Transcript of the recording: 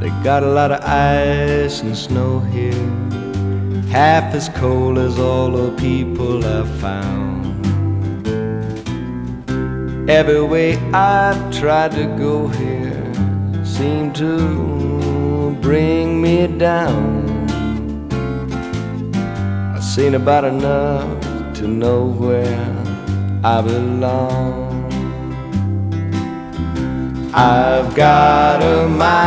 They got a lot of ice and snow here, half as cold as all the people I've found. Every way I've tried to go here seemed to bring me down. I've seen about enough to know where I belong. I've got a mind